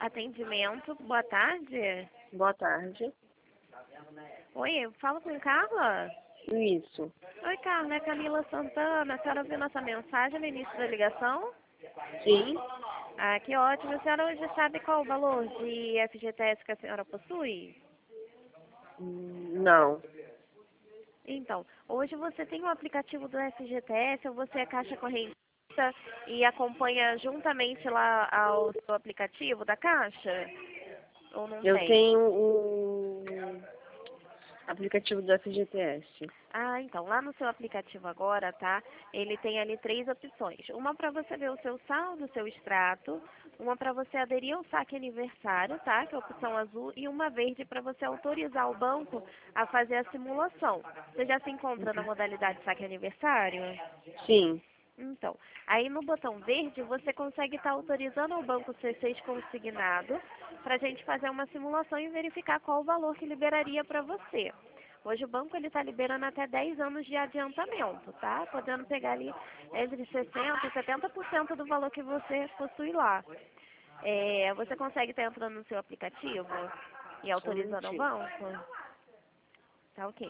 Atendimento, boa tarde. Boa tarde. Oi, eu falo com Carla? Isso. Oi, Carla, é Camila Santana. A senhora viu nossa mensagem no início da ligação? Sim? Ah, que ótimo. A senhora hoje sabe qual o valor de FGTS que a senhora possui? Não. Então, hoje você tem o aplicativo do FGTS ou você é caixa correntista e acompanha juntamente lá ao seu aplicativo da caixa? Ou não Eu tem? tenho o aplicativo do FGTS. Ah, então, lá no seu aplicativo agora, tá? Ele tem ali 3 opções. Uma para você ver o seu saldo, o seu extrato. Uma para você aderir ao saque aniversário, tá? Que é a opção azul. E uma verde para você autorizar o banco a fazer a simulação. Você já se encontra na modalidade saque aniversário? Sim. Então, aí no botão verde você consegue estar autorizando ao banco C6 consignado para a gente fazer uma simulação e verificar qual o valor que liberaria para você. Hoje o banco ele está liberando até 10 anos de adiantamento, tá? Podendo pegar ali entre 60% e 70% do valor que você possui lá. Você consegue estar entrando no seu aplicativo e Só um autorizando ao minutinho. banco? Tá ok.